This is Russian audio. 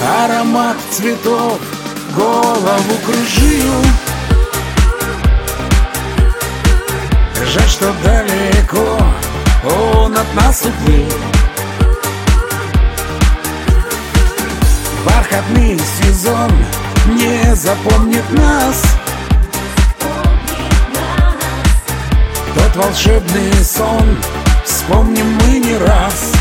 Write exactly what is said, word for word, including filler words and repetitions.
Аромат цветов голову кружил. Жаль, что далеко он от нас уплыл. Бархатный сезон не запомнит нас. Тот волшебный сон вспомним мы не раз.